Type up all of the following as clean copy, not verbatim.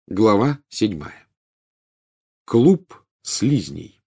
Глава 7. Клуб слизней.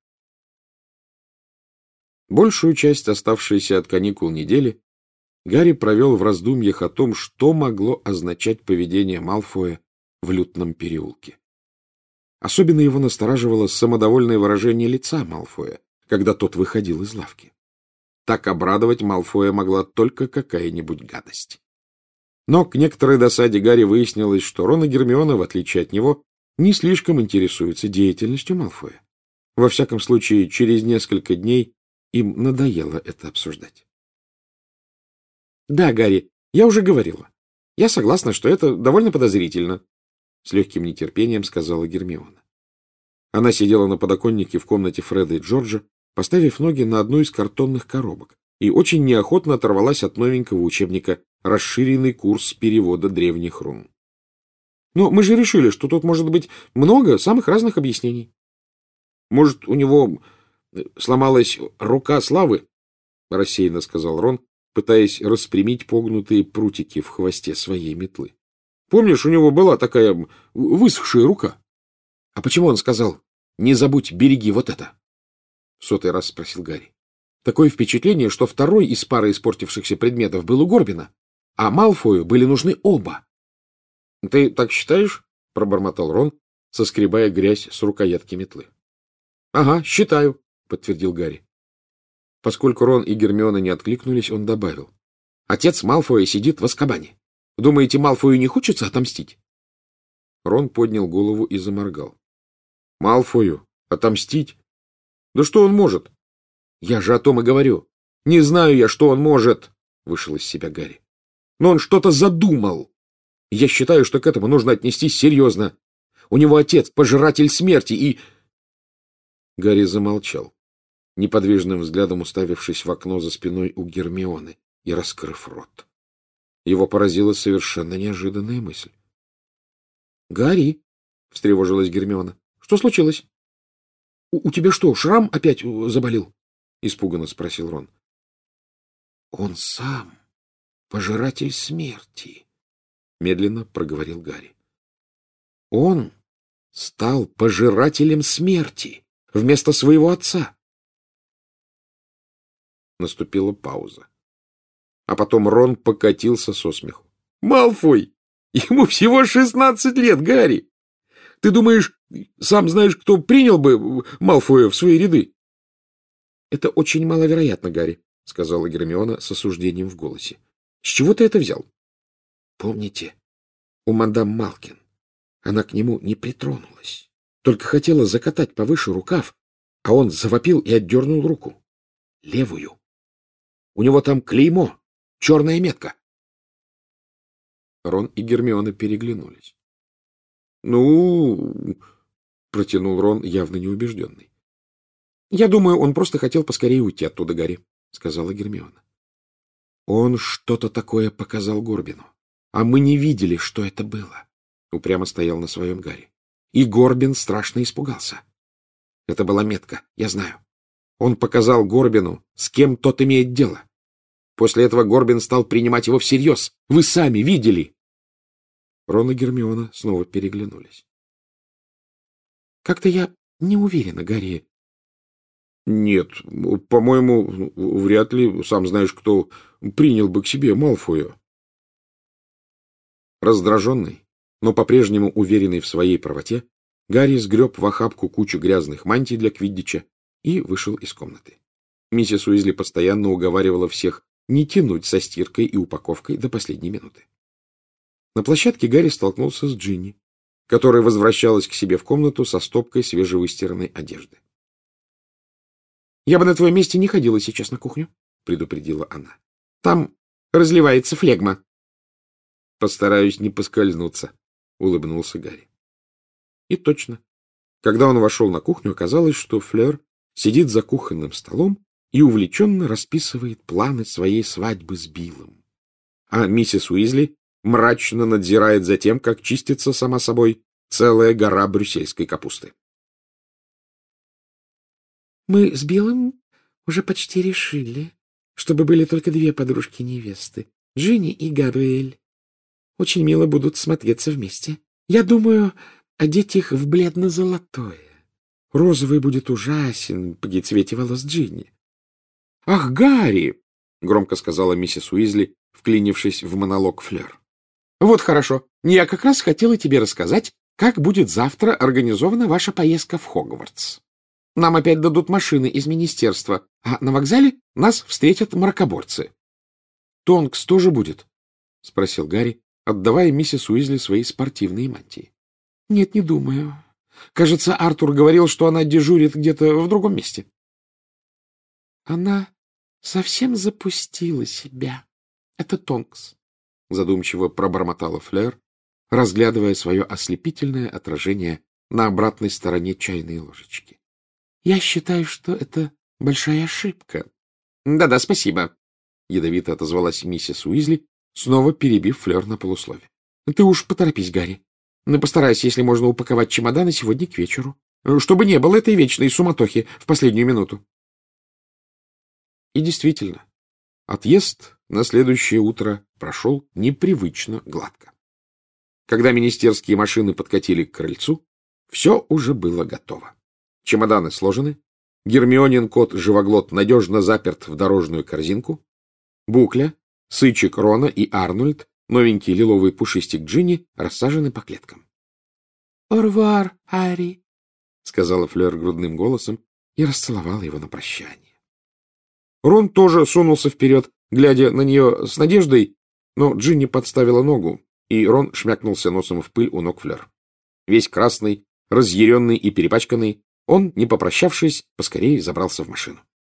Большую часть оставшейся от каникул недели Гарри провел в раздумьях о том, что могло означать поведение Малфоя в Лютном переулке. Особенно его настораживало самодовольное выражение лица Малфоя, когда тот выходил из лавки. Так обрадовать Малфоя могла только какая-нибудь гадость. Но к некоторой досаде Гарри выяснилось, что Рон и Гермиона, в отличие от него, не слишком интересуются деятельностью Малфоя. Во всяком случае, через несколько дней им надоело это обсуждать. — Да, Гарри, я уже говорила. Я согласна, что это довольно подозрительно, — с легким нетерпением сказала Гермиона. Она сидела на подоконнике в комнате Фреда и Джорджа, поставив ноги на одну из картонных коробок, и очень неохотно оторвалась от новенького учебника «Расширенный курс перевода древних рун». Но мы же решили, что тут может быть много самых разных объяснений. Может, у него сломалась рука славы? — рассеянно сказал Рон, пытаясь распрямить погнутые прутики в хвосте своей метлы. — Помнишь, у него была такая высохшая рука? — А почему он сказал: «Не забудь, береги вот это»? — в сотый раз спросил Гарри. Такое впечатление, что второй из пары испортившихся предметов был у Горбина, а Малфою были нужны оба. — Ты так считаешь? — пробормотал Рон, соскребая грязь с рукоятки метлы. — Ага, считаю, — подтвердил Гарри. Поскольку Рон и Гермиона не откликнулись, он добавил: — Отец Малфоя сидит в Азкабане. Думаете, Малфою не хочется отомстить? Рон поднял голову и заморгал. — Малфою? Отомстить? Да что он может? — Я же о том и говорю. Не знаю я, что он может, — вышел из себя Гарри. — Но он что-то задумал. Я считаю, что к этому нужно отнестись серьезно. У него отец — пожиратель смерти, и... Гарри замолчал, неподвижным взглядом уставившись в окно за спиной у Гермионы и раскрыв рот. Его поразила совершенно неожиданная мысль. — Гарри, — встревожилась Гермиона, — что случилось? — У тебя что, шрам опять заболел? — испуганно спросил Рон. — Он сам пожиратель смерти, — медленно проговорил Гарри. — Он стал пожирателем смерти вместо своего отца. Наступила пауза. А потом Рон покатился со смеху. — Малфой! Ему всего 16 лет, Гарри! Ты думаешь, сам знаешь, кто принял бы Малфоя в свои ряды? — Это очень маловероятно, Гарри, — сказала Гермиона с осуждением в голосе. — С чего ты это взял? — Помните, у мадам Малкин она к нему не притронулась, только хотела закатать повыше рукав, а он завопил и отдернул руку. Левую. У него там клеймо, черная метка. Рон и Гермиона переглянулись. — Ну, — протянул Рон, явно неубежденный. — Я думаю, он просто хотел поскорее уйти оттуда, Гарри, — сказала Гермиона. — Он что-то такое показал Горбину, а мы не видели, что это было, — упрямо стоял на своем Гарри. И Горбин страшно испугался. Это была метка, я знаю. Он показал Горбину, с кем тот имеет дело. После этого Горбин стал принимать его всерьез. Вы сами видели. Рон и Гермиона снова переглянулись. — Как-то я не уверена, Гарри. — Нет, по-моему, вряд ли, сам знаешь, кто принял бы к себе Малфоя. Раздраженный, но по-прежнему уверенный в своей правоте, Гарри сгреб в охапку кучу грязных мантий для квиддича и вышел из комнаты. Миссис Уизли постоянно уговаривала всех не тянуть со стиркой и упаковкой до последней минуты. На площадке Гарри столкнулся с Джинни, которая возвращалась к себе в комнату со стопкой свежевыстиранной одежды. — Я бы на твоем месте не ходила сейчас на кухню, — предупредила она. — Там разливается флегма. — Постараюсь не поскользнуться, — улыбнулся Гарри. И точно. Когда он вошел на кухню, оказалось, что Флёр сидит за кухонным столом и увлеченно расписывает планы своей свадьбы с Биллом. А миссис Уизли мрачно надзирает за тем, как чистится сама собой целая гора брюссельской капусты. — Мы с Биллом уже почти решили, чтобы были только две подружки-невесты, Джинни и Габриэль. Очень мило будут смотреться вместе. Я думаю, одеть их в бледно-золотое. Розовый будет ужасен при цвете волос Джинни. — Ах, Гарри! — громко сказала миссис Уизли, вклинившись в монолог Флёр. — Вот хорошо. Я как раз хотела тебе рассказать, как будет завтра организована ваша поездка в Хогвартс. Нам опять дадут машины из министерства, а на вокзале нас встретят мракоборцы. — Тонкс тоже будет? — спросил Гарри, отдавая миссис Уизли свои спортивные мантии. — Нет, не думаю. Кажется, Артур говорил, что она дежурит где-то в другом месте. — Она совсем запустила себя. Это Тонкс, — задумчиво пробормотала Флёр, разглядывая свое ослепительное отражение на обратной стороне чайной ложечки. — Я считаю, что это большая ошибка. Да — спасибо, — ядовито отозвалась миссис Уизли, снова перебив Флёр на полуслове. — Ты уж поторопись, Гарри. Постарайся, если можно, упаковать чемоданы сегодня к вечеру, чтобы не было этой вечной суматохи в последнюю минуту. И действительно, отъезд на следующее утро прошел непривычно гладко. Когда министерские машины подкатили к крыльцу, все уже было готово. Чемоданы сложены, Гермионин кот-живоглот надежно заперт в дорожную корзинку, Букля, Сычек Рона и Арнольд, новенький лиловый пушистик Джинни, рассажены по клеткам. — Орвар, Харри, — сказала Флёр грудным голосом и расцеловала его на прощание. Рон тоже сунулся вперед, глядя на нее с надеждой, но Джинни подставила ногу, и Рон шмякнулся носом в пыль у ног Флёр. Весь красный, разъяренный и перепачканный, он, не попрощавшись, поскорее забрался в машину.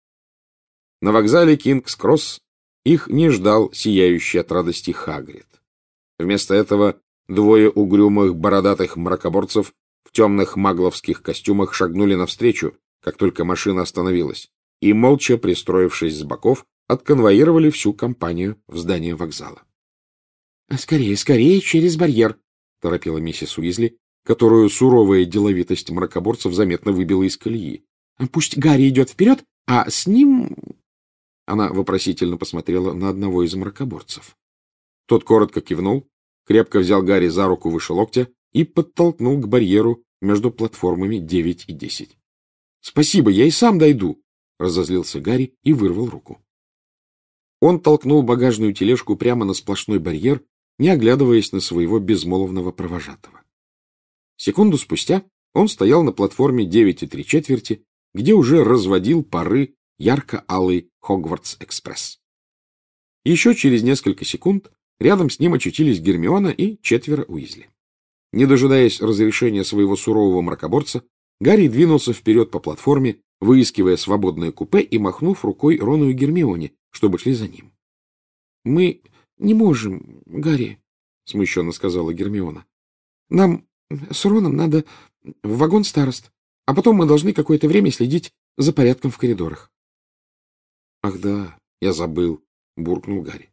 На вокзале Кингс-Кросс их не ждал сияющий от радости Хагрид. Вместо этого двое угрюмых бородатых мракоборцев в темных магловских костюмах шагнули навстречу, как только машина остановилась, и, молча пристроившись с боков, отконвоировали всю компанию в здание вокзала. — Скорее, скорее, через барьер! — торопила миссис Уизли, которую суровая деловитость мракоборцев заметно выбила из колеи. — Пусть Гарри идет вперед, а с ним... Она вопросительно посмотрела на одного из мракоборцев. Тот коротко кивнул, крепко взял Гарри за руку выше локтя и подтолкнул к барьеру между платформами 9 и 10. — Спасибо, я и сам дойду! — разозлился Гарри и вырвал руку. Он толкнул багажную тележку прямо на сплошной барьер, не оглядываясь на своего безмолвного провожатого. Секунду спустя он стоял на платформе 9 и 3/4, где уже разводил пары ярко-алый Хогвартс-экспресс. Еще через несколько секунд рядом с ним очутились Гермиона и 4 Уизли. Не дожидаясь разрешения своего сурового мракоборца, Гарри двинулся вперед по платформе, выискивая свободное купе и махнув рукой Рону и Гермионе, чтобы шли за ним. — Мы не можем, Гарри, — смущенно сказала Гермиона. — Нам с Роном надо в вагон старост, а потом мы должны какое-то время следить за порядком в коридорах. — Ах да, я забыл, — буркнул Гарри.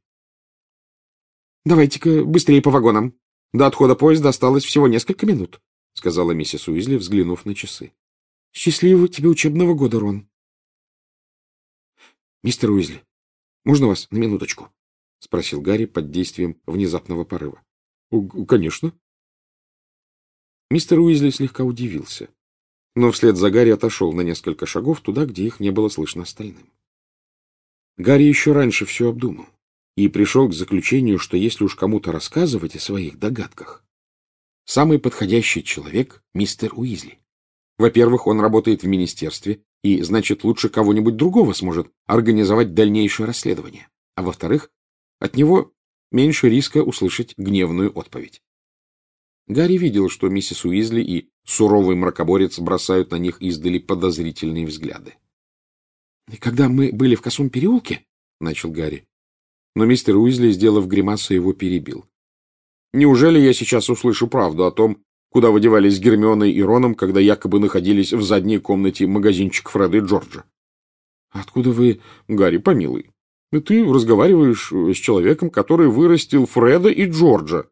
— Давайте-ка быстрее по вагонам. До отхода поезда осталось всего несколько минут, — сказала миссис Уизли, взглянув на часы. — Счастливого тебе учебного года, Рон. — Мистер Уизли, можно вас на минуточку? — спросил Гарри под действием внезапного порыва. — Конечно. Мистер Уизли слегка удивился, но вслед за Гарри отошел на несколько шагов туда, где их не было слышно остальным. Гарри еще раньше все обдумал и пришел к заключению, что если уж кому-то рассказывать о своих догадках, самый подходящий человек — мистер Уизли. Во-первых, он работает в министерстве и, значит, лучше кого-нибудь другого сможет организовать дальнейшее расследование. А во-вторых, от него меньше риска услышать гневную отповедь. Гарри видел, что миссис Уизли и суровый мракоборец бросают на них издали подозрительные взгляды. — Когда мы были в Косом переулке, — начал Гарри, но мистер Уизли, сделав гримасу, его перебил. — Неужели я сейчас услышу правду о том, куда вы девались с Гермионой и Роном, когда якобы находились в задней комнате магазинчик Фреда и Джорджа? — Откуда вы, Гарри, помилуй? Ты разговариваешь с человеком, который вырастил Фреда и Джорджа.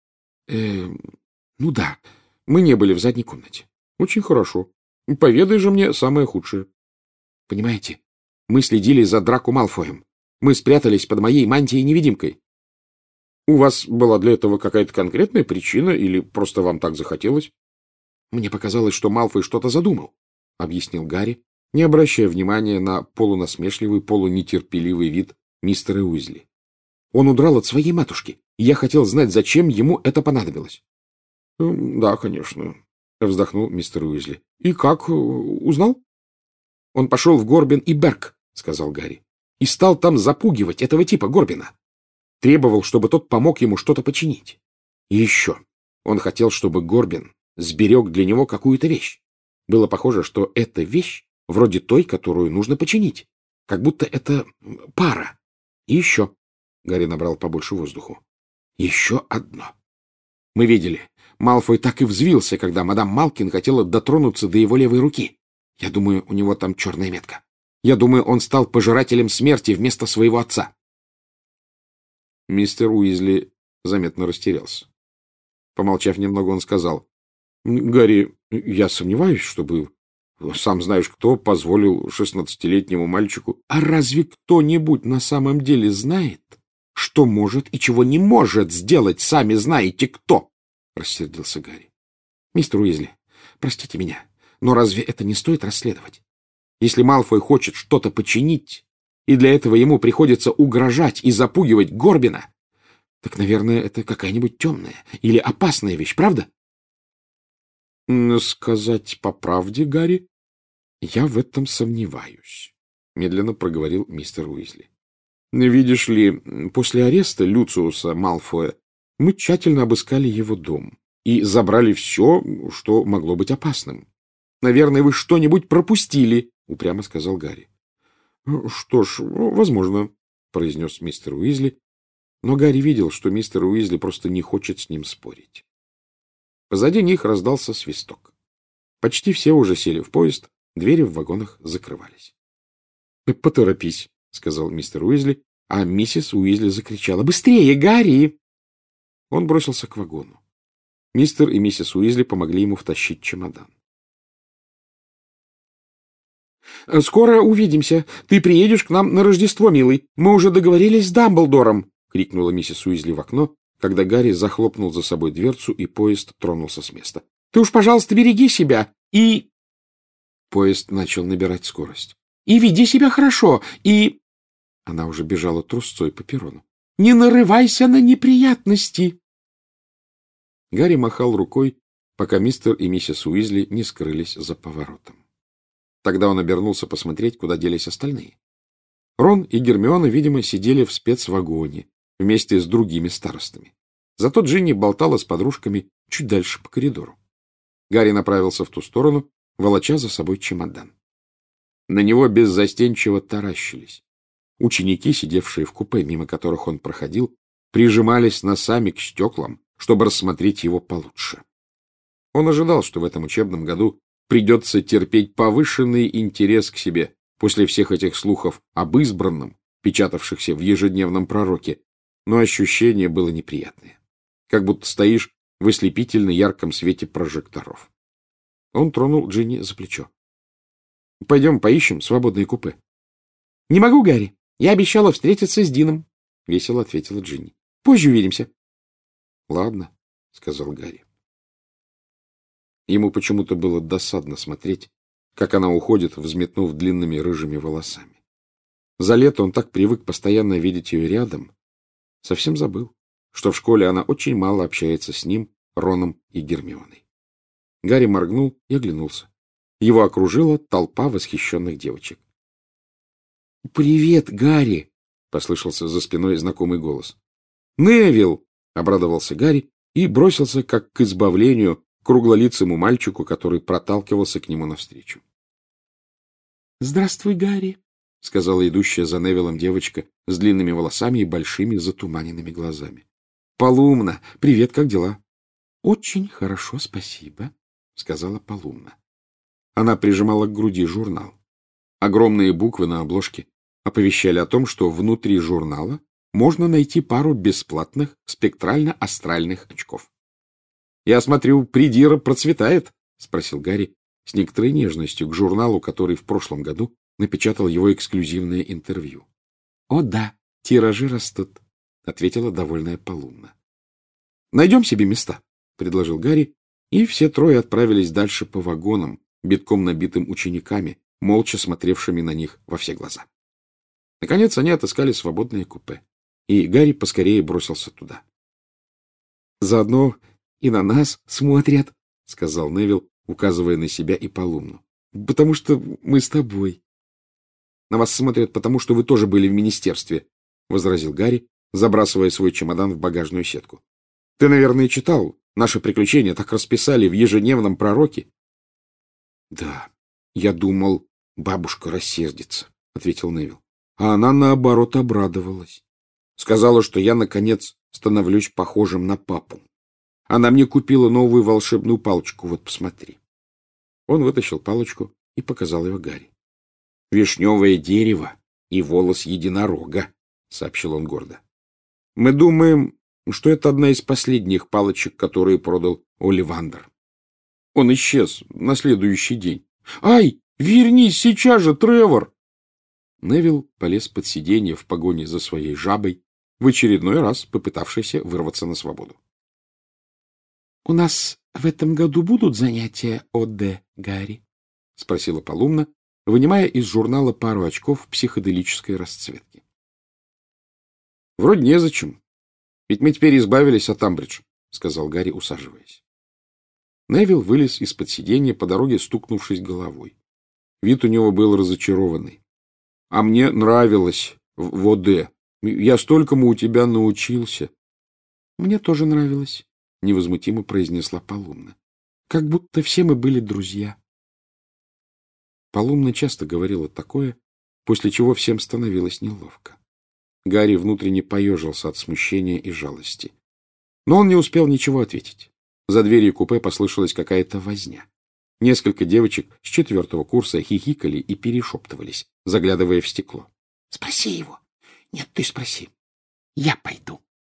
Ну да, мы не были в задней комнате. Очень хорошо. Поведай же мне самое худшее. Понимаете, мы следили за Драко Малфоем. Мы спрятались под моей мантией-невидимкой. У вас была для этого какая-то конкретная причина или просто вам так захотелось? Мне показалось, что Малфой что-то задумал, — объяснил Гарри, не обращая внимания на полунасмешливый, полунетерпеливый вид мистера Уизли. Он удрал от своей матушки, и я хотел знать, зачем ему это понадобилось. — Да, конечно, — вздохнул мистер Уизли. — И как? Узнал? — Он пошел в Горбин и Берг, — сказал Гарри, — и стал там запугивать этого типа Горбина. Требовал, чтобы тот помог ему что-то починить. И еще он хотел, чтобы Горбин сберег для него какую-то вещь. Было похоже, что эта вещь вроде той, которую нужно починить. Как будто это пара. И еще. Гарри набрал побольше воздуху. Еще одно. Мы видели. Малфой так и взвился, когда мадам Малкин хотела дотронуться до его левой руки. Я думаю, у него там черная метка. Я думаю, он стал пожирателем смерти вместо своего отца. Мистер Уизли заметно растерялся. Помолчав немного, он сказал: — Гарри, я сомневаюсь, чтобы, сам знаешь кто, позволил 16-летнему мальчику... — А разве кто-нибудь на самом деле знает, что может и чего не может сделать, сами знаете кто? — рассердился Гарри. — Мистер Уизли, простите меня, но разве это не стоит расследовать? Если Малфой хочет что-то починить, и для этого ему приходится угрожать и запугивать Горбина, так, наверное, это какая-нибудь темная или опасная вещь, правда? — Сказать по правде, Гарри, я в этом сомневаюсь, — медленно проговорил мистер Уизли. — Видишь ли, после ареста Люциуса Малфоя мы тщательно обыскали его дом и забрали все, что могло быть опасным. — Наверное, вы что-нибудь пропустили, — упрямо сказал Гарри. — Что ж, возможно, — произнес мистер Уизли, но Гарри видел, что мистер Уизли просто не хочет с ним спорить. Позади них раздался свисток. Почти все уже сели в поезд, двери в вагонах закрывались. — Поторопись, — сказал мистер Уизли, а миссис Уизли закричала: — Быстрее, Гарри! Он бросился к вагону. Мистер и миссис Уизли помогли ему втащить чемодан. — Скоро увидимся. Ты приедешь к нам на Рождество, милый. Мы уже договорились с Дамблдором, — крикнула миссис Уизли в окно, когда Гарри захлопнул за собой дверцу, и поезд тронулся с места. — Ты уж, пожалуйста, береги себя и... Поезд начал набирать скорость. — И веди себя хорошо, и... Она уже бежала трусцой по перрону. — Не нарывайся на неприятности! Гарри махал рукой, пока мистер и миссис Уизли не скрылись за поворотом. Тогда он обернулся посмотреть, куда делись остальные. Рон и Гермиона, видимо, сидели в спецвагоне вместе с другими старостами. Зато Джинни болтала с подружками чуть дальше по коридору. Гарри направился в ту сторону, волоча за собой чемодан. На него беззастенчиво таращились. Ученики, сидевшие в купе, мимо которых он проходил, прижимались носами к стеклам, чтобы рассмотреть его получше. Он ожидал, что в этом учебном году придется терпеть повышенный интерес к себе после всех этих слухов об избранном, печатавшихся в ежедневном пророке, но ощущение было неприятное, как будто стоишь в ослепительно ярком свете прожекторов. Он тронул Джинни за плечо. — Пойдем поищем свободные купе. — Не могу, Гарри. Я обещала встретиться с Дином, — весело ответила Джинни. — Позже увидимся. — Ладно, — сказал Гарри. Ему почему-то было досадно смотреть, как она уходит, взметнув длинными рыжими волосами. За лето он так привык постоянно видеть ее рядом, совсем забыл, что в школе она очень мало общается с ним, Роном и Гермионой. Гарри моргнул и оглянулся. Его окружила толпа восхищенных девочек. — Привет, Гарри! — послышался за спиной знакомый голос. — Невилл! — обрадовался Гарри и бросился, как к избавлению, к круглолицему мальчику, который проталкивался к нему навстречу. — Здравствуй, Гарри! — сказала идущая за Невиллом девочка с длинными волосами и большими затуманенными глазами. — Полумна! Привет, как дела? — Очень хорошо, спасибо, — сказала Полумна. Она прижимала к груди журнал. Огромные буквы на обложке оповещали о том, что внутри журнала можно найти пару бесплатных спектрально-астральных очков. — Я смотрю, придира процветает? — спросил Гарри с некоторой нежностью к журналу, который в прошлом году напечатал его эксклюзивное интервью. — О да, тиражи растут, — ответила довольная Полумна. — Найдем себе места, — предложил Гарри, И все трое отправились дальше по вагонам, битком набитым учениками, молча смотревшими на них во все глаза. Наконец они отыскали свободное купе, и Гарри поскорее бросился туда. — Заодно и на нас смотрят, — сказал Невилл, указывая на себя и Полумну. — Потому что мы с тобой. — На вас смотрят потому, что вы тоже были в министерстве, — возразил Гарри, забрасывая свой чемодан в багажную сетку. — Ты, наверное, читал. Наши приключения так расписали в ежедневном пророке. — Да, я думал, бабушка рассердится, — ответил Невилл. А она, наоборот, обрадовалась. Сказала, что я, наконец, становлюсь похожим на папу. Она мне купила новую волшебную палочку, вот посмотри. Он вытащил палочку и показал ее Гарри. — Вишневое дерево и волос единорога, — сообщил он гордо. — Мы думаем, что это одна из последних палочек, которые продал Оливандер. Он исчез на следующий день. — Ай, вернись сейчас же, Тревор! Невилл полез под сиденье в погоне за своей жабой, в очередной раз попытавшейся вырваться на свободу. — У нас в этом году будут занятия ОД, Гарри? — спросила Полумна, вынимая из журнала пару очков психоделической расцветки. — Вроде незачем. Ведь мы теперь избавились от Амбридж, — сказал Гарри, усаживаясь. Невилл вылез из-под сиденья, по дороге стукнувшись головой. Вид у него был разочарованный. — А мне нравилось в ОД. Я столькому у тебя научился. — Мне тоже нравилось, — невозмутимо произнесла Полумна. — Как будто все мы были друзья. Полумна часто говорила такое, после чего всем становилось неловко. Гарри внутренне поежился от смущения и жалости. Но он не успел ничего ответить. За дверью купе послышалась какая-то возня. Несколько девочек с 4-го курса хихикали и перешептывались, заглядывая в стекло. — Спроси его. — Нет, ты спроси. Я пойду.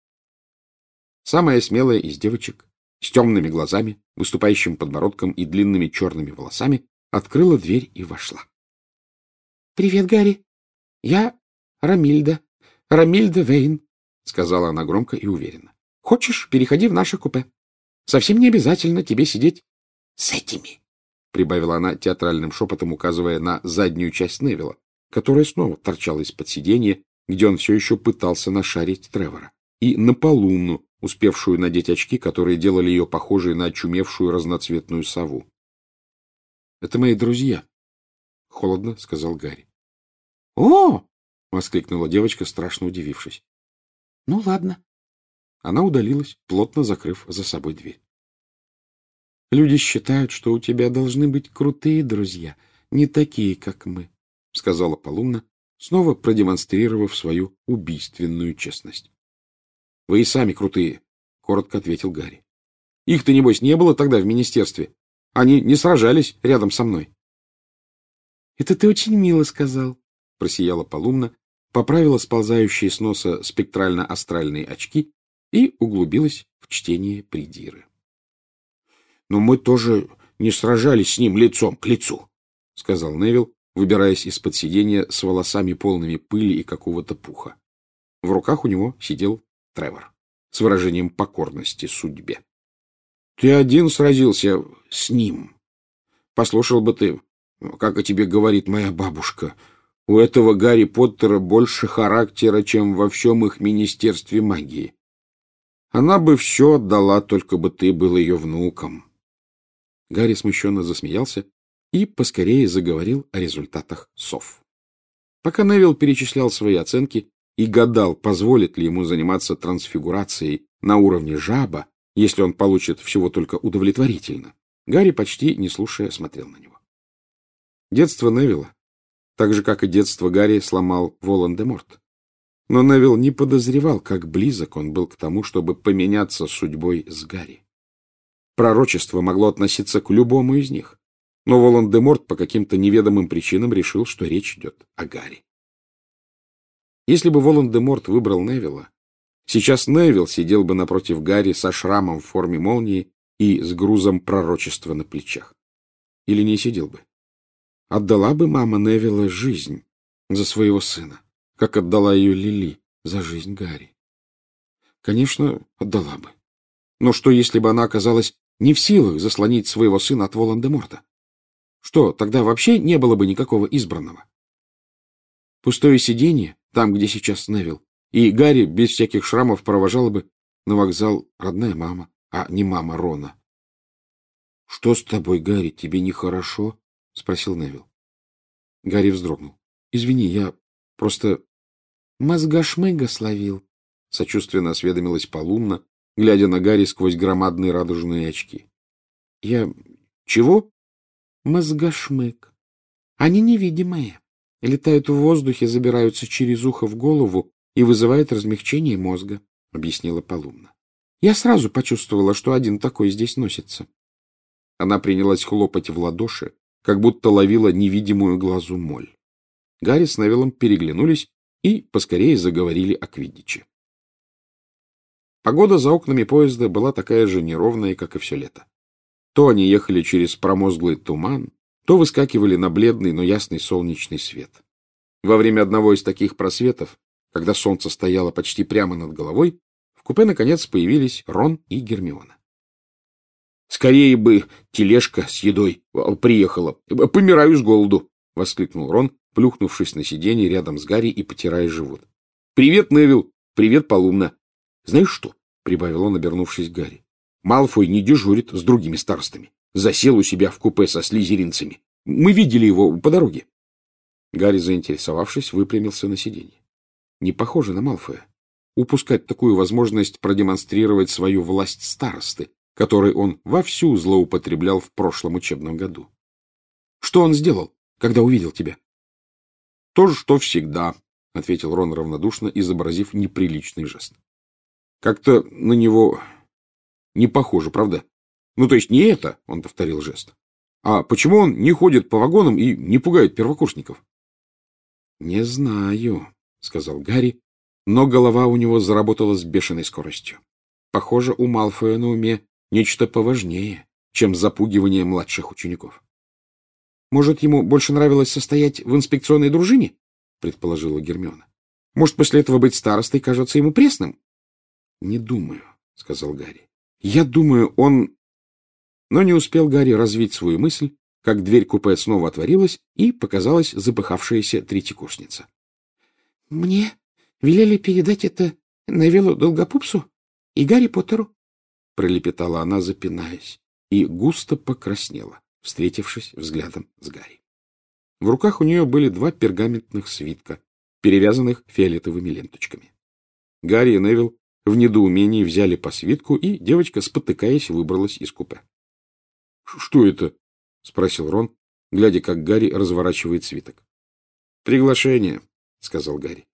Самая смелая из девочек, с темными глазами, выступающим подбородком и длинными черными волосами, открыла дверь и вошла. — Привет, Гарри. Я Рамильда. Рамильда Вейн, — сказала она громко и уверенно. — Хочешь, переходи в наше купе. Совсем не обязательно тебе сидеть с этими, — прибавила она театральным шепотом, указывая на заднюю часть Невилла, которая снова торчала из-под сиденья, где он все еще пытался нашарить Тревора, и на Полумну, успевшую надеть очки, которые делали ее похожей на очумевшую разноцветную сову. — Это мои друзья, — холодно сказал Гарри. — О! — воскликнула девочка, страшно удивившись. — Ну, ладно. Она удалилась, плотно закрыв за собой дверь. — Люди считают, что у тебя должны быть крутые друзья, не такие, как мы, — сказала Полумна, снова продемонстрировав свою убийственную честность. — Вы и сами крутые, — коротко ответил Гарри. — Их-то, небось, не было тогда в министерстве. Они не сражались рядом со мной. — Это ты очень мило сказал, — просияла Полумна, поправила сползающие с носа спектрально-астральные очки и углубилась в чтение придиры. — Но мы тоже не сражались с ним лицом к лицу, — сказал Невилл, выбираясь из-под сиденья с волосами полными пыли и какого-то пуха. В руках у него сидел Тревор с выражением покорности судьбе. — Ты один сразился с ним. Послушал бы ты, как о тебе говорит моя бабушка. У этого Гарри Поттера больше характера, чем во всем их министерстве магии. Она бы все отдала, только бы ты был ее внуком. Гарри смущенно засмеялся и поскорее заговорил о результатах сов. Пока Невилл перечислял свои оценки и гадал, позволит ли ему заниматься трансфигурацией на уровне жаба, если он получит всего только удовлетворительно, Гарри, почти не слушая, смотрел на него. Детство Невилла, так же, как и детство Гарри, сломал Волан-де-Морт. Но Невилл не подозревал, как близок он был к тому, чтобы поменяться судьбой с Гарри. Пророчество могло относиться к любому из них, но Волан-де-Морт по каким-то неведомым причинам решил, что речь идет о Гарри. Если бы Волан-де-Морт выбрал Невилла, сейчас Невилл сидел бы напротив Гарри со шрамом в форме молнии и с грузом пророчества на плечах. Или не сидел бы. Отдала бы мама Невилла жизнь за своего сына, как отдала ее Лили за жизнь Гарри? Конечно, отдала бы. Но что, если бы она оказалась не в силах заслонить своего сына от Волан-де-Морта. Что, тогда вообще не было бы никакого избранного? Пустое сиденье, там, где сейчас Невилл, и Гарри без всяких шрамов провожала бы на вокзал родная мама, а не мама Рона. — Что с тобой, Гарри, тебе нехорошо? — спросил Невилл. Гарри вздрогнул. — Извини, я просто... — Мозга-шмыга словил, — сочувственно осведомилась Полумна, глядя на Гарри сквозь громадные радужные очки. — Я... Чего? — Мозга-шмык. Они невидимые. Летают в воздухе, забираются через ухо в голову и вызывают размягчение мозга, — объяснила Полумна. Я сразу почувствовала, что один такой здесь носится. Она принялась хлопать в ладоши, как будто ловила невидимую глазу моль. Гарри с Невиллом переглянулись и поскорее заговорили о квиддиче. Погода за окнами поезда была такая же неровная, как и все лето. То они ехали через промозглый туман, то выскакивали на бледный, но ясный солнечный свет. Во время одного из таких просветов, когда солнце стояло почти прямо над головой, в купе, наконец, появились Рон и Гермиона. — Скорее бы тележка с едой приехала. Помираю с голоду! — воскликнул Рон, плюхнувшись на сиденье рядом с Гарри и потирая живот. — Привет, Невилл! Привет, Полумна! Знаешь что? — прибавил он, обернувшись к Гарри. — Малфой не дежурит с другими старостами. Засел у себя в купе со слизеринцами. Мы видели его по дороге. Гарри, заинтересовавшись, выпрямился на сиденье. Не похоже на Малфоя. Упускать такую возможность продемонстрировать свою власть старосты, которой он вовсю злоупотреблял в прошлом учебном году. — Что он сделал, когда увидел тебя? — То же, что всегда, — ответил Рон равнодушно, изобразив неприличный жест. — Как-то на него не похоже, правда? Ну, то есть не это, — он повторил жест. А почему он не ходит по вагонам и не пугает первокурсников? — Не знаю, — сказал Гарри, но голова у него заработала с бешеной скоростью. Похоже, у Малфоя на уме нечто поважнее, чем запугивание младших учеников. — Может, ему больше нравилось состоять в инспекционной дружине? — предположила Гермиона. — Может, после этого быть старостой кажется ему пресным? — Не думаю, — сказал Гарри. — Я думаю, он... Но не успел Гарри развить свою мысль, как дверь купе снова отворилась, и показалась запыхавшаяся третьекурсница. — Мне велели передать это Невиллу Долгопупсу и Гарри Поттеру, — пролепетала она, запинаясь, и густо покраснела, встретившись взглядом с Гарри. В руках у нее были два пергаментных свитка, перевязанных фиолетовыми ленточками. Гарри и Невилл в недоумении взяли по свитку, и девочка, спотыкаясь, выбралась из купе. — Что это? — спросил Рон, глядя, как Гарри разворачивает свиток. — Приглашение, — сказал Гарри.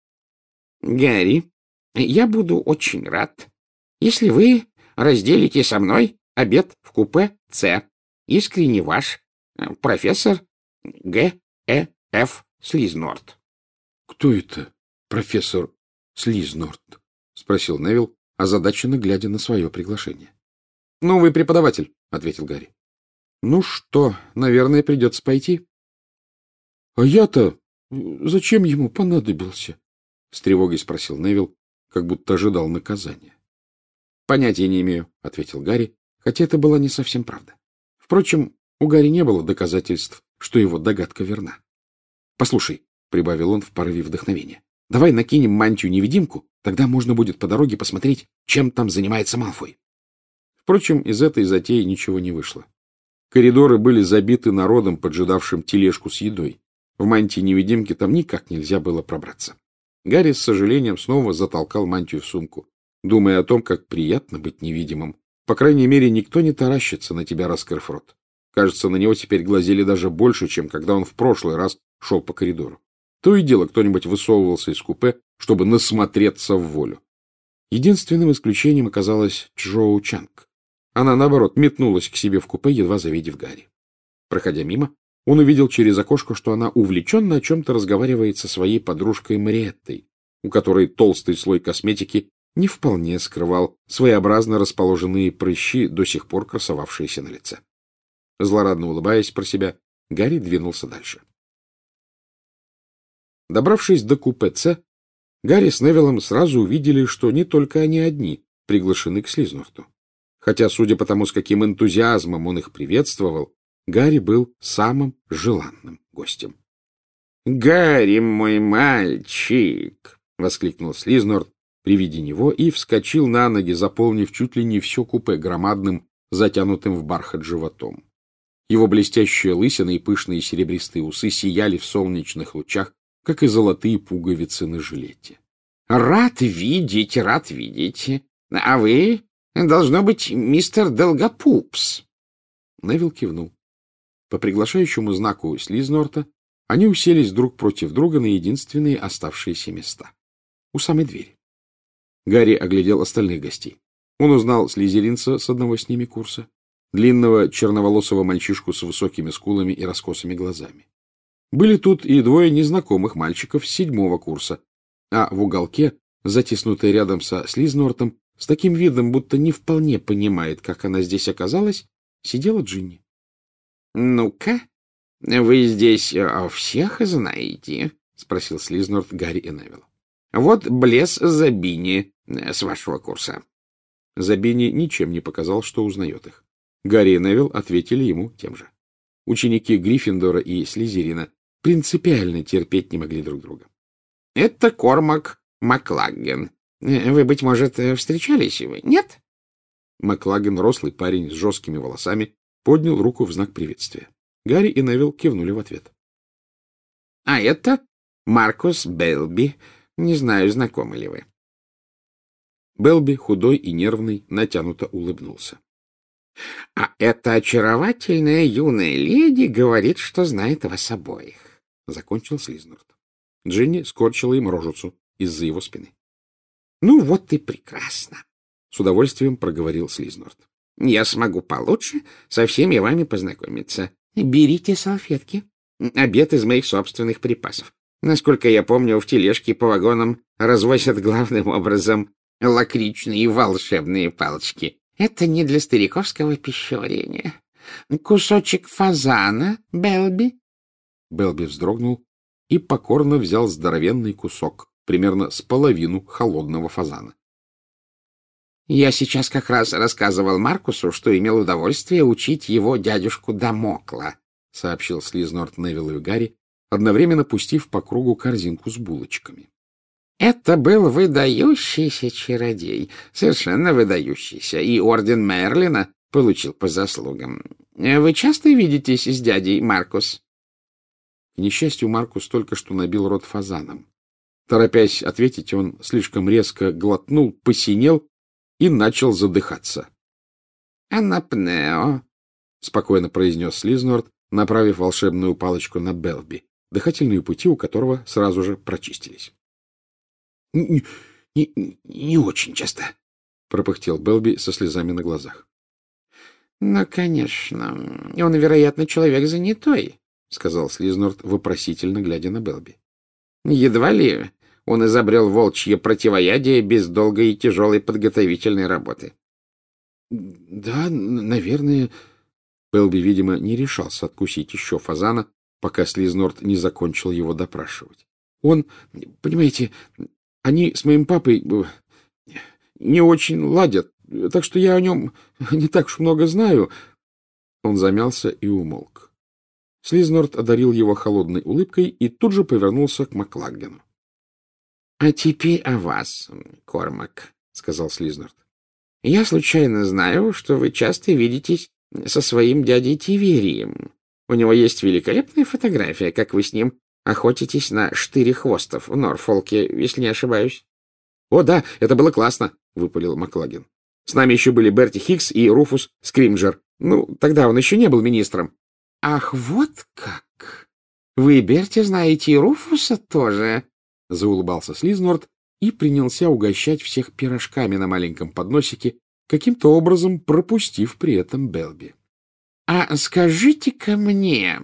— Гарри, я буду очень рад, если вы разделите со мной обед в купе С. Искренне ваш, профессор Г. Ф. Слизнорт. — Кто это, профессор Слизнорт? — спросил Невилл, озадаченно глядя на свое приглашение. — Новый преподаватель, — ответил Гарри. — Ну что, наверное, придется пойти. — А я-то зачем ему понадобился? — с тревогой спросил Невилл, как будто ожидал наказания. — Понятия не имею, — ответил Гарри, хотя это была не совсем правда. Впрочем, у Гарри не было доказательств, что его догадка верна. — Послушай, — прибавил он в порыве вдохновения, — давай накинем мантию-невидимку, тогда можно будет по дороге посмотреть, чем там занимается Малфой. Впрочем, из этой затеи ничего не вышло. Коридоры были забиты народом, поджидавшим тележку с едой. В мантии-невидимки там никак нельзя было пробраться. Гарри с сожалением снова затолкал мантию в сумку, думая о том, как приятно быть невидимым. По крайней мере, никто не таращится на тебя, раскрыв рот. Кажется, на него теперь глазели даже больше, чем когда он в прошлый раз шел по коридору. То и дело кто-нибудь высовывался из купе, чтобы насмотреться в волю. Единственным исключением оказалась Чжоу Чанг. Она, наоборот, метнулась к себе в купе, едва завидев Гарри. Проходя мимо, он увидел через окошко, что она увлеченно о чем-то разговаривает со своей подружкой Мариеттой, у которой толстый слой косметики не вполне скрывал своеобразно расположенные прыщи, до сих пор красовавшиеся на лице. Злорадно улыбаясь про себя, Гарри двинулся дальше. Добравшись до купе С, Гарри с Невиллом сразу увидели, что не только они одни приглашены к Слизнорту. хотя, судя по тому, с каким энтузиазмом он их приветствовал, Гарри был самым желанным гостем. — Гарри, мой мальчик! — воскликнул Слизнорд при виде него и вскочил на ноги, заполнив чуть ли не все купе громадным, затянутым в бархат животом. Его блестящая лысина и пышные серебристые усы сияли в солнечных лучах, как и золотые пуговицы на жилете. — Рад видеть, рад видеть. А вы, должно быть, мистер Долгопупс. Невилл кивнул. По приглашающему знаку Слизнорта они уселись друг против друга на единственные оставшиеся места — у самой двери. Гарри оглядел остальных гостей. Он узнал слизеринца с одного с ними курса, длинного черноволосого мальчишку с высокими скулами и раскосыми глазами. Были тут и двое незнакомых мальчиков с 7-го курса, а в уголке, затиснутая рядом со Слизнортом, с таким видом, будто не вполне понимает, как она здесь оказалась, сидела Джинни. — Ну-ка, вы здесь всех знаете? — спросил Слизнорт Гарри и Невилла. — Вот Блесс Забини с вашего курса. Забини ничем не показал, что узнает их. Гарри и Невилл ответили ему тем же. Ученики Гриффиндора и Слизерина принципиально терпеть не могли друг друга. — Это Кормак Маклаген. Вы, быть может, встречались его, нет? Маклаген, рослый парень с жесткими волосами, поднял руку в знак приветствия. Гарри и Невилл кивнули в ответ. — А это Маркус Белби. Не знаю, знакомы ли вы. Белби, худой и нервный, натянуто улыбнулся. — А эта очаровательная юная леди говорит, что знает вас обоих, — закончил Слизнорт. Джинни скорчила им рожицу из-за его спины. — Ну вот и прекрасно, — с удовольствием проговорил Слизнорт. — Я смогу получше со всеми вами познакомиться. Берите салфетки. Обед из моих собственных припасов. Насколько я помню, в тележке по вагонам развозят главным образом лакричные и волшебные палочки. Это не для стариковского пищеварения. Кусочек фазана, Белби? Белби вздрогнул и покорно взял здоровенный кусок, примерно с половину холодного фазана. — Я сейчас как раз рассказывал Маркусу, что имел удовольствие учить его дядюшку Дамокла, — сообщил Слизнорт Невиллу и Гарри, одновременно пустив по кругу корзинку с булочками. — Это был выдающийся чародей, совершенно выдающийся, и орден Мерлина получил по заслугам. Вы часто видитесь с дядей, Маркус? К несчастью, Маркус только что набил рот фазаном. Торопясь ответить, он слишком резко глотнул, посинел и начал задыхаться. — Анапнео, — спокойно произнес Слизнорт, направив волшебную палочку на Белби, дыхательные пути у которого сразу же прочистились. — Не очень часто, — пропыхтел Белби со слезами на глазах. — Ну, конечно, он, вероятно, человек занятой, — сказал Слизнорт, вопросительно глядя на Белби. — Едва ли он изобрел волчье противоядие без долгой и тяжелой подготовительной работы. — Да, наверное. Белби, видимо, не решался откусить еще фазана, пока Слизнорт не закончил его допрашивать. Он, понимаете, они с моим папой не очень ладят, так что я о нем не так уж много знаю. Он замялся и умолк. Слизнорт одарил его холодной улыбкой и тут же повернулся к Маклагену. — А теперь о вас, Кормак, — сказал Слизнорт. — Я случайно знаю, что вы часто видитесь со своим дядей Тиверием. У него есть великолепная фотография, как вы с ним охотитесь на штырехвостов в Норфолке, если не ошибаюсь. — О, да, это было классно, — выпалил Маклаген. — С нами еще были Берти Хиггс и Руфус Скримджер. Ну, тогда он еще не был министром. — Ах, вот как! Вы Берти знаете и Руфуса тоже? — заулыбался Слизнорт и принялся угощать всех пирожками на маленьком подносике, каким-то образом пропустив при этом Белби. — А скажите-ка мне...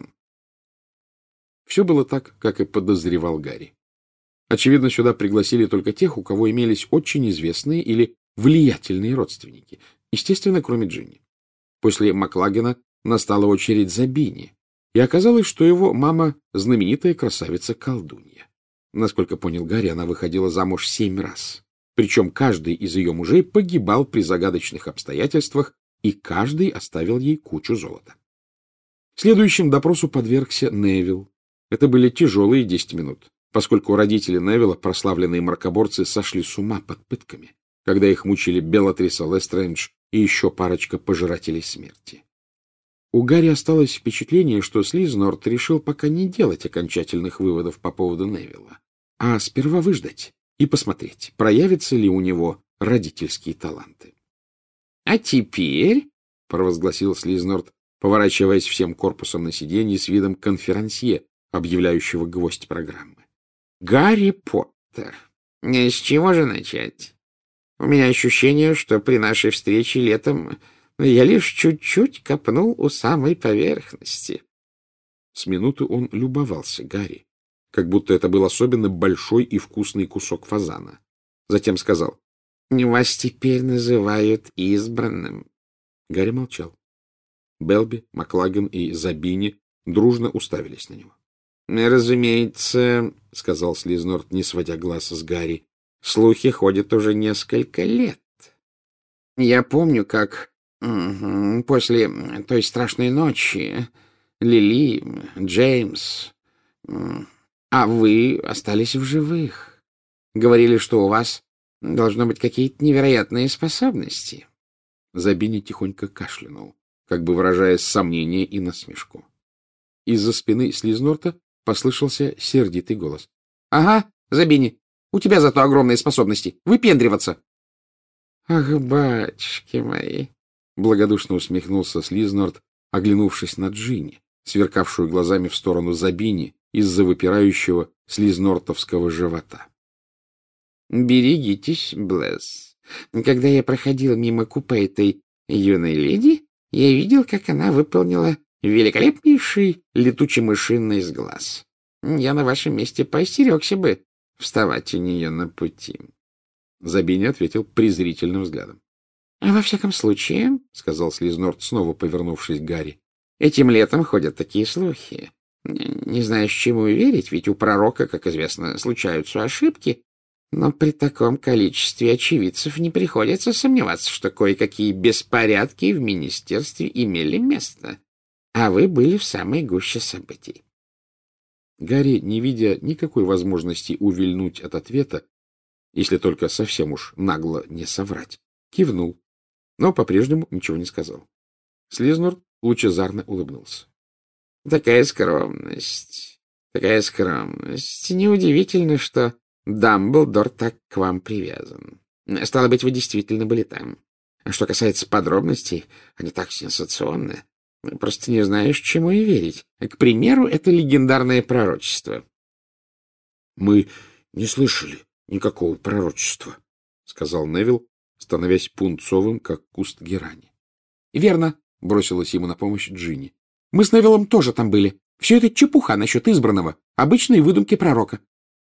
Все было так, как и подозревал Гарри. Очевидно, сюда пригласили только тех, у кого имелись очень известные или влиятельные родственники. Естественно, кроме Джинни. После Маклагена настала очередь Забини, и оказалось, что его мама — знаменитая красавица-колдунья. Насколько понял Гарри, она выходила замуж 7 раз. Причем каждый из ее мужей погибал при загадочных обстоятельствах, и каждый оставил ей кучу золота. Следующим допросу подвергся Невилл. Это были тяжелые 10 минут, поскольку родители Невилла, прославленные мракоборцы, сошли с ума под пытками, когда их мучили Беллатриса Лестрейндж и еще парочка пожирателей смерти. У Гарри осталось впечатление, что Слизнорд решил пока не делать окончательных выводов по поводу Невилла, а сперва выждать и посмотреть, проявятся ли у него родительские таланты. — А теперь, — провозгласил Слизнорд, поворачиваясь всем корпусом на сиденье с видом конферансье, объявляющего гвоздь программы. — Гарри Поттер. С чего же начать? У меня ощущение, что при нашей встрече летом я лишь чуть-чуть копнул у самой поверхности. С минуты он любовался Гарри, как будто это был особенно большой и вкусный кусок фазана. Затем сказал: — Вас теперь называют избранным. Гарри молчал. Белби, Маклаген и Забини дружно уставились на него. — Разумеется, — сказал Слизнорд, не сводя глаз с Гарри, — слухи ходят уже несколько лет. Я помню, как после той страшной ночи Лили, Джеймс, а вы остались в живых. Говорили, что у вас должно быть какие-то невероятные способности. Забини тихонько кашлянул, как бы выражая сомнение и насмешку. Из-за спины Слизнорта послышался сердитый голос. — Ага, Забини, у тебя зато огромные способности. Выпендриваться. — Ах, батюшки мои! — благодушно усмехнулся Слизнорд, оглянувшись на Джинни, сверкавшую глазами в сторону Забини из-за выпирающего слизнортовского живота. — Берегитесь, Блесс. Когда я проходил мимо купе этой юной леди, я видел, как она выполнила великолепнейший летучий мышиный с глаз. Я на вашем месте поостерегся бы вставать у нее на пути. Забини ответил презрительным взглядом. — Во всяком случае, — сказал Слизнорд, снова повернувшись к Гарри, — этим летом ходят такие слухи. Не знаю, с чему верить, ведь у пророка, как известно, случаются ошибки, но при таком количестве очевидцев не приходится сомневаться, что кое-какие беспорядки в министерстве имели место, а вы были в самой гуще событий. Гарри, не видя никакой возможности увильнуть от ответа, если только совсем уж нагло не соврать, кивнул, но по-прежнему ничего не сказал. Слизнорд лучезарно улыбнулся. — Такая скромность, такая скромность. Неудивительно, что Дамблдор так к вам привязан. Стало быть, вы действительно были там. А что касается подробностей, они так сенсационны. Просто не знаешь, чему и верить. К примеру, это легендарное пророчество. — Мы не слышали никакого пророчества, — сказал Невилл, становясь пунцовым, как куст герани. — Верно, — бросилась ему на помощь Джинни. — Мы с Невиллом тоже там были. Все это чепуха насчет избранного, обычные выдумки пророка.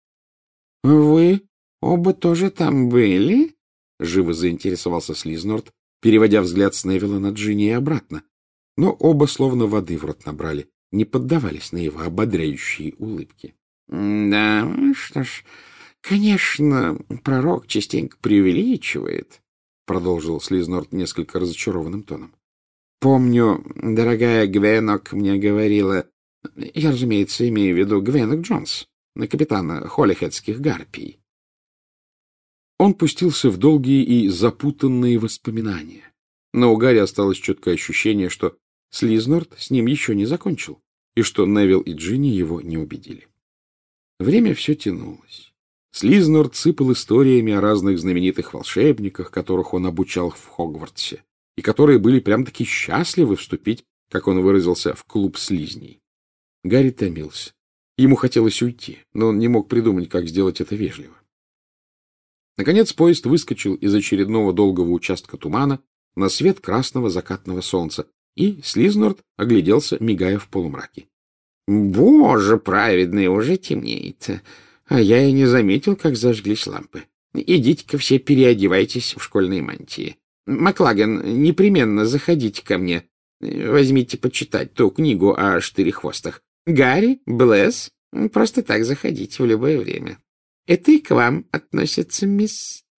— Вы оба тоже там были? — живо заинтересовался Слизнорд, переводя взгляд с Невилла на Джинни и обратно. Но оба словно воды в рот набрали, не поддавались на его ободряющие улыбки. — Да, что ж, конечно, пророк частенько преувеличивает, — продолжил Слизнорд несколько разочарованным тоном. — Помню, дорогая Гвенок мне говорила, я, разумеется, имею в виду Гвенок Джонс, капитана Холлихедских гарпий. Он пустился в долгие и запутанные воспоминания, но у Гарри осталось четкое ощущение, что Слизнорд с ним еще не закончил, и что Невилл и Джинни его не убедили. Время все тянулось. Слизнорд сыпал историями о разных знаменитых волшебниках, которых он обучал в Хогвартсе, и которые были прям-таки счастливы вступить, как он выразился, в клуб слизней. Гарри томился. Ему хотелось уйти, но он не мог придумать, как сделать это вежливо. Наконец поезд выскочил из очередного долгого участка тумана на свет красного закатного солнца, и Слизнорд огляделся, мигая в полумраке. — Боже праведный, уже темнеет, а я и не заметил, как зажглись лампы. Идите-ка все переодевайтесь в школьные мантии. Маклаген, непременно заходите ко мне. Возьмите почитать ту книгу о штырехвостах. Гарри, Блесс, просто так заходите в любое время. Это и к вам относится, мисс.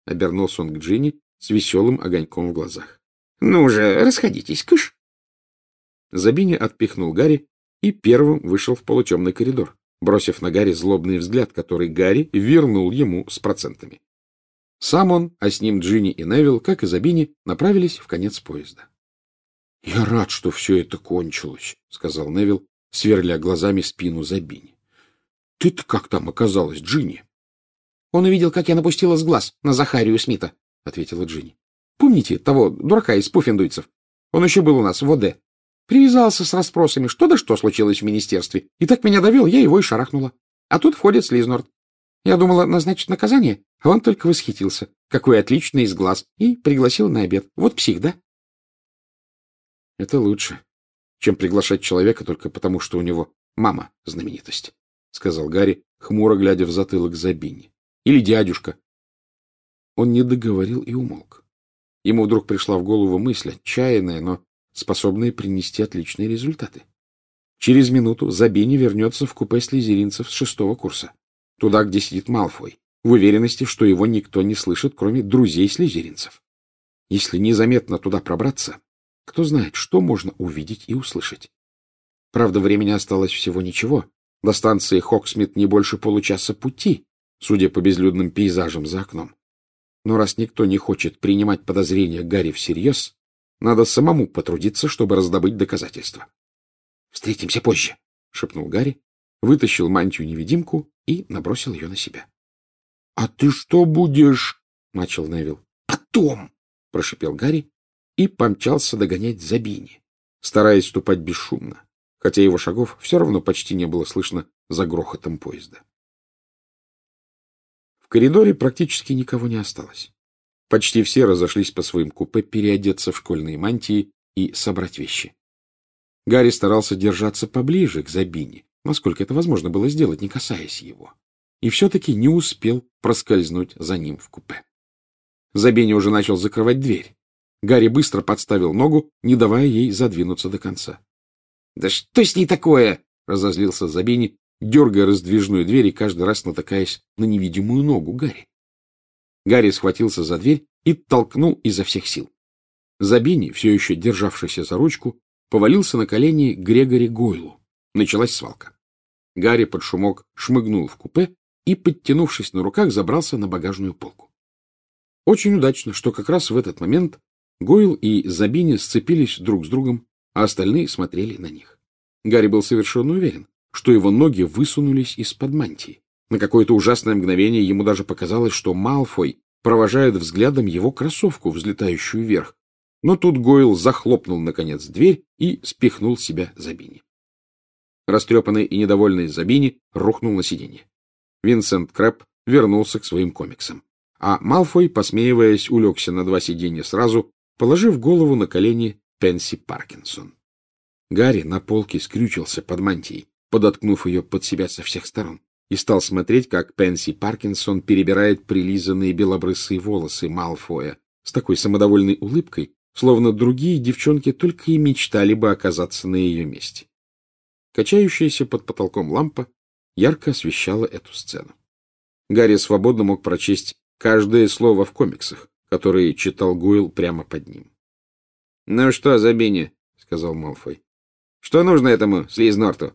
— обернулся он к Джинни с веселым огоньком в глазах. — Ну же, расходитесь, кыш! Забини отпихнул Гарри и первым вышел в полутемный коридор, бросив на Гарри злобный взгляд, который Гарри вернул ему с процентами. Сам он, а с ним Джинни и Невилл, как и Забини, направились в конец поезда. — Я рад, что все это кончилось, — сказал Невилл, сверля глазами спину Забини. — Ты-то как там оказалась, Джинни? — Он увидел, как я напустила с глаз на Захарию Смита, — ответила Джинни. — Помните того дурака из пуффендуйцев? Он еще был у нас в ОД. Привязался с расспросами, что да что случилось в министерстве. И так меня довел, я его и шарахнула. А тут входит Слизнорд. Я думала назначить наказание, а он только восхитился. Какой отличный из глаз. И пригласил на обед. Вот псих, да? Это лучше, чем приглашать человека только потому, что у него мама знаменитость, — сказал Гарри, хмуро глядя в затылок Забини. Или дядюшка. Он не договорил и умолк. Ему вдруг пришла в голову мысль, отчаянная, но способная принести отличные результаты. Через минуту Забини вернется в купе слизеринцев с 6-го курса, туда, где сидит Малфой, в уверенности, что его никто не слышит, кроме друзей слизеринцев. Если незаметно туда пробраться, кто знает, что можно увидеть и услышать. Правда, времени осталось всего ничего. До станции Хоксмит не больше получаса пути, судя по безлюдным пейзажам за окном. Но раз никто не хочет принимать подозрения Гарри всерьез, надо самому потрудиться, чтобы раздобыть доказательства. — Встретимся позже, — шепнул Гарри, вытащил мантию-невидимку и набросил ее на себя. — А ты что будешь? — начал Невилл. — Потом! — прошипел Гарри и помчался догонять Забини, стараясь ступать бесшумно, хотя его шагов все равно почти не было слышно за грохотом поезда. В коридоре практически никого не осталось. Почти все разошлись по своим купе переодеться в школьные мантии и собрать вещи. Гарри старался держаться поближе к Забини, насколько это возможно было сделать, не касаясь его, и все-таки не успел проскользнуть за ним в купе. Забини уже начал закрывать дверь. Гарри быстро подставил ногу, не давая ей задвинуться до конца. — Да что с ней такое? — разозлился Забини, дергая раздвижную дверь и каждый раз натыкаясь на невидимую ногу Гарри. Гарри схватился за дверь и толкнул изо всех сил. Забини, все еще державшийся за ручку, повалился на колени Грегори Гойлу. Началась свалка. Гарри под шумок шмыгнул в купе и, подтянувшись на руках, забрался на багажную полку. Очень удачно, что как раз в этот момент Гойл и Забини сцепились друг с другом, а остальные смотрели на них. Гарри был совершенно уверен, что его ноги высунулись из-под мантии. На какое-то ужасное мгновение ему даже показалось, что Малфой провожает взглядом его кроссовку, взлетающую вверх. Но тут Гойл захлопнул, наконец, дверь и спихнул с себя Забини. Растрепанный и недовольный Забини рухнул на сиденье. Винсент Крэб вернулся к своим комиксам. А Малфой, посмеиваясь, улегся на 2 сиденья сразу, положив голову на колени Пенси Паркинсон. Гарри на полке скрючился под мантией, подоткнув ее под себя со всех сторон, и стал смотреть, как Пенси Паркинсон перебирает прилизанные белобрысые волосы Малфоя с такой самодовольной улыбкой, словно другие девчонки только и мечтали бы оказаться на ее месте. Качающаяся под потолком лампа ярко освещала эту сцену. Гарри свободно мог прочесть каждое слово в комиксах, которые читал Гойл прямо под ним. — Ну что, Забини, — сказал Малфой, — что нужно этому Слизнорту?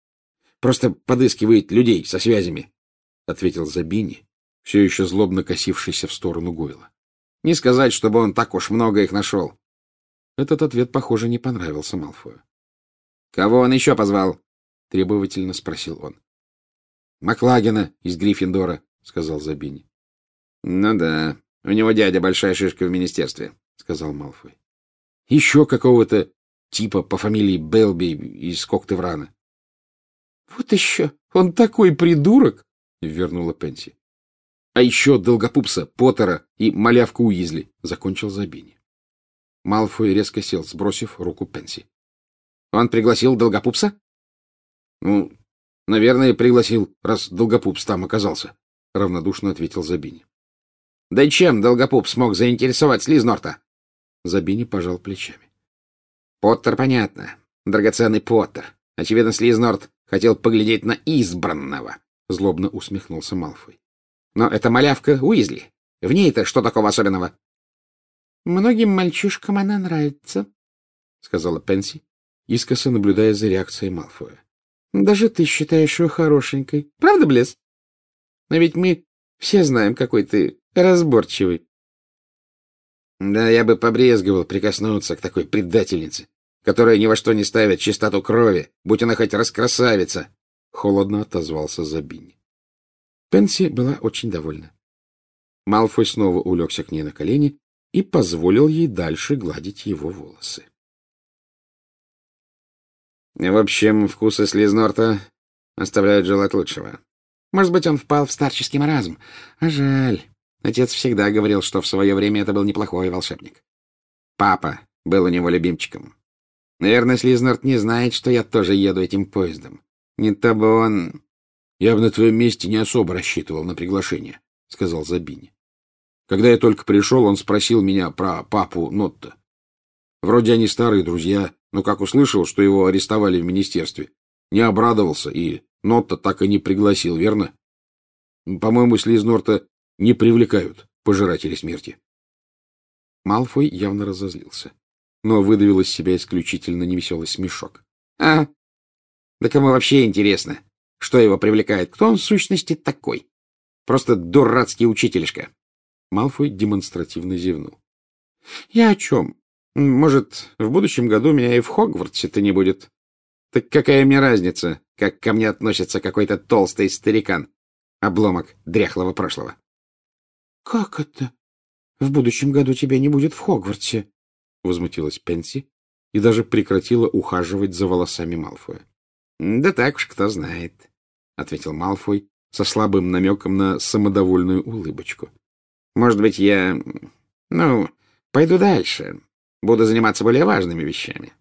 — Просто подыскивает людей со связями, — ответил Забини, все еще злобно косившийся в сторону Гойла. — Не сказать, чтобы он так уж много их нашел. Этот ответ, похоже, не понравился Малфою. — Кого он еще позвал? — требовательно спросил он. — Маклагена из Гриффиндора, — сказал Забини. — Ну да, у него дядя большая шишка в министерстве, — сказал Малфой. — Еще какого-то типа по фамилии Белби из Коктеврана. — Вот еще, он такой придурок, — вернула Пенси. — А еще Долгопупса, Поттера и малявку Уизли, — закончил Забини. Малфой резко сел, сбросив руку Пенси. — Он пригласил Долгопупса? — Ну, наверное, пригласил, раз Долгопупс там оказался, — равнодушно ответил Забини. — Да и чем Долгопуп смог заинтересовать Слизнорта? Забини пожал плечами. — Поттер, понятно. Драгоценный Поттер. Очевидно, Слизнорт хотел поглядеть на избранного, — злобно усмехнулся Малфой. — Но это малявка Уизли. В ней-то что такого особенного? — Многим мальчишкам она нравится, — сказала Пенси, искоса наблюдая за реакцией Малфоя. — Даже ты считаешь ее хорошенькой. Правда, Блесс? Но ведь мы все знаем, какой ты разборчивый. — Да я бы побрезговал прикоснуться к такой предательнице, которая ни во что не ставит чистоту крови, будь она хоть раскрасавица, — холодно отозвался Забини. Пенси была очень довольна. Малфой снова улегся к ней на колени и позволил ей дальше гладить его волосы. — В общем, вкусы Слизнорта оставляют желать лучшего. Может быть, он впал в старческий маразм. А жаль. Отец всегда говорил, что в свое время это был неплохой волшебник. Папа был у него любимчиком. Наверное, Слизнорт не знает, что я тоже еду этим поездом. Не то бы он... — Я бы на твоем месте не особо рассчитывал на приглашение, — сказал Забини. Когда я только пришел, он спросил меня про папу Нотта. Вроде они старые друзья, но как услышал, что его арестовали в министерстве, не обрадовался, и Нотта так и не пригласил, верно? По-моему, Слизнорта не привлекают пожиратели смерти. Малфой явно разозлился, но выдавил из себя исключительно невеселый смешок. — А, да кому вообще интересно, что его привлекает? Кто он в сущности такой? Просто дурацкий учительишка. Малфой демонстративно зевнул. — Я о чем? Может, в будущем году меня и в Хогвартсе-то не будет? Так какая мне разница, как ко мне относится какой-то толстый старикан, обломок дряхлого прошлого? — Как это? В будущем году тебя не будет в Хогвартсе? — возмутилась Пенси и даже прекратила ухаживать за волосами Малфоя. — Да так уж, кто знает, — ответил Малфой со слабым намеком на самодовольную улыбочку. — Может быть, я... пойду дальше. Буду заниматься более важными вещами.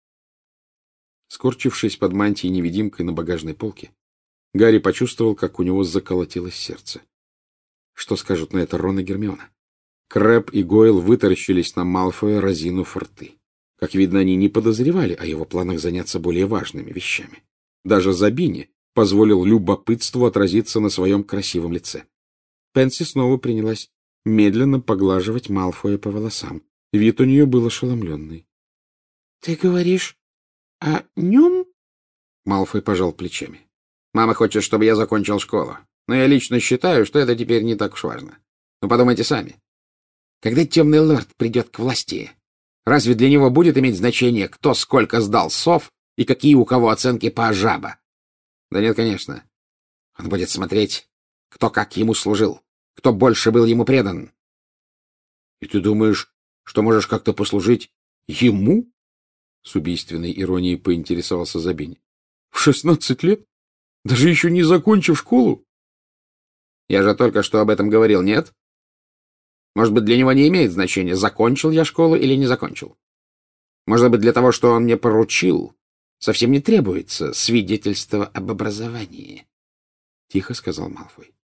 Скорчившись под мантией-невидимкой на багажной полке, Гарри почувствовал, как у него заколотилось сердце. Что скажут на это Рон и Гермиона? Крэбб и Гойл вытаращились на Малфоя, разинув рты. Как видно, они не подозревали о его планах заняться более важными вещами. Даже Забини позволил любопытству отразиться на своем красивом лице. Пенси снова принялась медленно поглаживать Малфоя по волосам. Вид у нее был ошеломленный. — Ты говоришь о нем? Малфой пожал плечами. — Мама хочет, чтобы я закончил школу. Но я лично считаю, что это теперь не так уж важно. Но подумайте сами. Когда темный лорд придет к власти, разве для него будет иметь значение, кто сколько сдал сов и какие у кого оценки по жаба? Да нет, конечно. Он будет смотреть, кто как ему служил, кто больше был ему предан. — И ты думаешь, что можешь как-то послужить ему? С убийственной иронией поинтересовался Забини. — В 16 лет? Даже еще не закончив школу? Я же только что об этом говорил, нет? Может быть, для него не имеет значения, закончил я школу или не закончил. Может быть, для того, что он мне поручил, совсем не требуется свидетельство об образовании, — тихо сказал Малфой.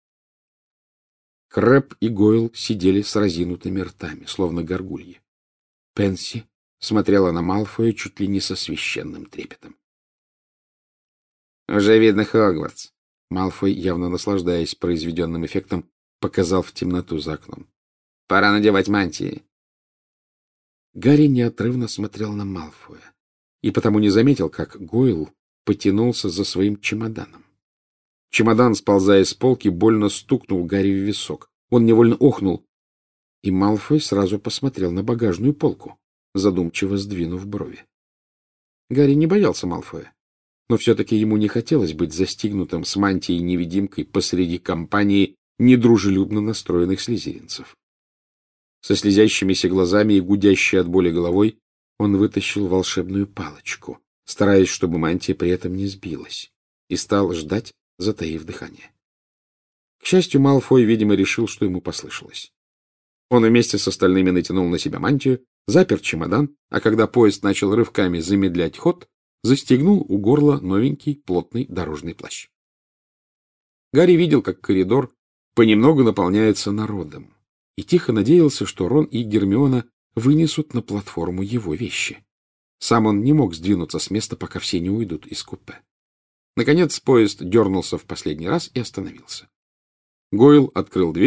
Крэбб и Гойл сидели с разинутыми ртами, словно горгульи. Пенси смотрела на Малфоя чуть ли не со священным трепетом. — Уже видно Хогвартс. Малфой, явно наслаждаясь произведенным эффектом, показал в темноту за окном. — Пора надевать мантии. Гарри неотрывно смотрел на Малфоя и потому не заметил, как Гойл потянулся за своим чемоданом. Чемодан, сползая с полки, больно стукнул Гарри в висок. Он невольно охнул, и Малфой сразу посмотрел на багажную полку, задумчиво сдвинув брови. Гарри не боялся Малфоя, но все-таки ему не хотелось быть застигнутым с мантией-невидимкой посреди компании недружелюбно настроенных слизеринцев. Со слезящимися глазами и гудящей от боли головой он вытащил волшебную палочку, стараясь, чтобы мантия при этом не сбилась, и стал ждать, затаив дыхание. К счастью, Малфой, видимо, решил, что ему послышалось. Он вместе с остальными натянул на себя мантию, запер чемодан, а когда поезд начал рывками замедлять ход, застегнул у горла новенький плотный дорожный плащ. Гарри видел, как коридор понемногу наполняется народом, и тихо надеялся, что Рон и Гермиона вынесут на платформу его вещи. Сам он не мог сдвинуться с места, пока все не уйдут из купе. Наконец поезд дернулся в последний раз и остановился. Гойл открыл дверь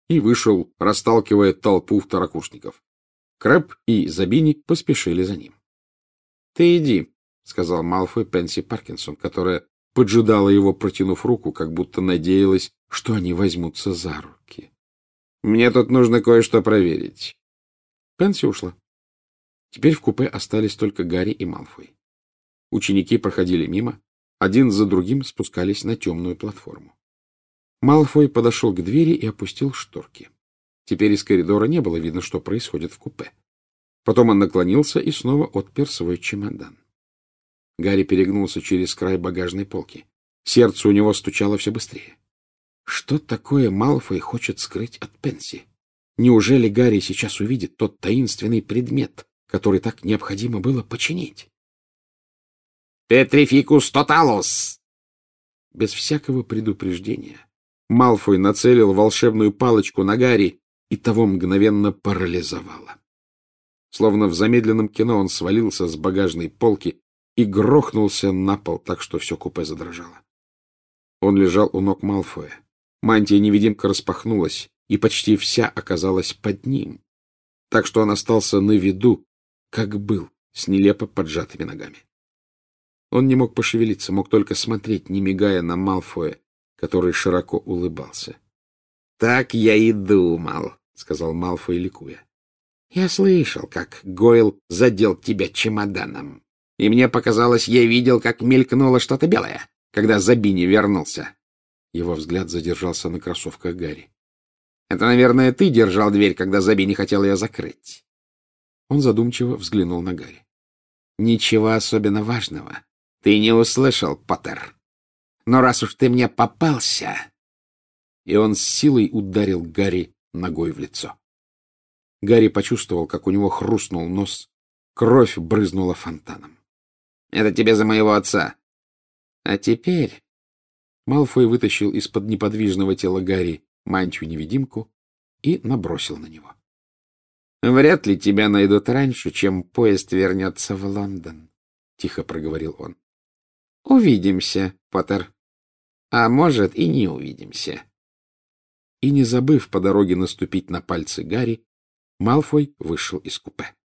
и вышел, расталкивая толпу второкурсников. Крэб и Забини поспешили за ним. — Ты иди, — сказал Малфой Пенси Паркинсон, которая поджидала его, протянув руку, как будто надеялась, что они возьмутся за руки. — Мне тут нужно кое-что проверить. Пенси ушла. Теперь в купе остались только Гарри и Малфой. Ученики проходили мимо, один за другим спускались на темную платформу. Малфой подошел к двери и опустил шторки. Теперь из коридора не было видно, что происходит в купе. Потом он наклонился и снова отпер свой чемодан. Гарри перегнулся через край багажной полки. Сердце у него стучало все быстрее. Что такое Малфой хочет скрыть от Пенси? Неужели Гарри сейчас увидит тот таинственный предмет, который так необходимо было починить? «Петрификус тоталус!» Без всякого предупреждения Малфой нацелил волшебную палочку на Гарри, и того мгновенно парализовало. Словно в замедленном кино он свалился с багажной полки и грохнулся на пол, так что все купе задрожало. Он лежал у ног Малфоя. Мантия-невидимка распахнулась, и почти вся оказалась под ним, так что он остался на виду, как был, с нелепо поджатыми ногами. Он не мог пошевелиться, мог только смотреть, не мигая, на Малфоя, который широко улыбался. — Так я и думал, — сказал Малфой, ликуя. — Я слышал, как Гойл задел тебя чемоданом, и мне показалось, я видел, как мелькнуло что-то белое, когда Забини вернулся. Его взгляд задержался на кроссовках Гарри. — Это, наверное, ты держал дверь, когда Забини хотел ее закрыть. Он задумчиво взглянул на Гарри. — Ничего особенно важного ты не услышал, Поттер. Но раз уж ты мне попался... И он с силой ударил Гарри ногой в лицо. Гарри почувствовал, как у него хрустнул нос, кровь брызнула фонтаном. — Это тебе за моего отца. А теперь... Малфой вытащил из-под неподвижного тела Гарри мантию-невидимку и набросил на него. — Вряд ли тебя найдут раньше, чем поезд вернется в Лондон, — тихо проговорил он. — Увидимся, Поттер. А может, и не увидимся. И, не забыв по дороге наступить на пальцы Гарри, Малфой вышел из купе.